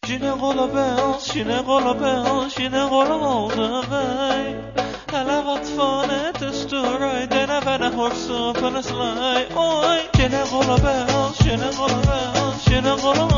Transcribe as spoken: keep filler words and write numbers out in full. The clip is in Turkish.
Şine gola bel, şine gola bel, şine gola moldavay. Hala vatfane testuray, dene bana horsu panaslay. Oy, şine gola bel, şine gola bel, şine gola